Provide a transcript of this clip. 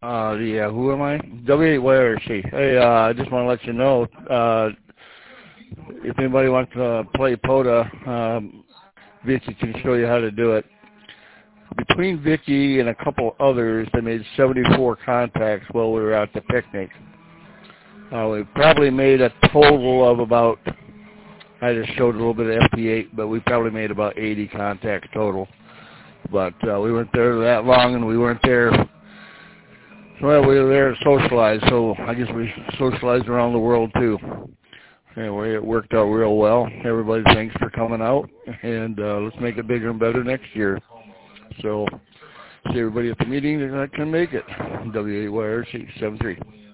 Yeah, who am I? W8YRC. Hey, I just want to let you know, if anybody wants to play POTA, Vicky can show you how to do it. Between Vicky and a couple others, they made 74 contacts while we were at the picnic. We probably made a total of about, I just showed a little bit of FP8, but we probably made about 80 contacts total. But we weren't there that long, and we weren't there. Well, we were there to socialize, so I guess we socialized around the world too. Anyway, it worked out real well. Everybody, thanks for coming out, and let's make it bigger and better next year. So, see everybody at the meeting that can make it. W8YRC 73.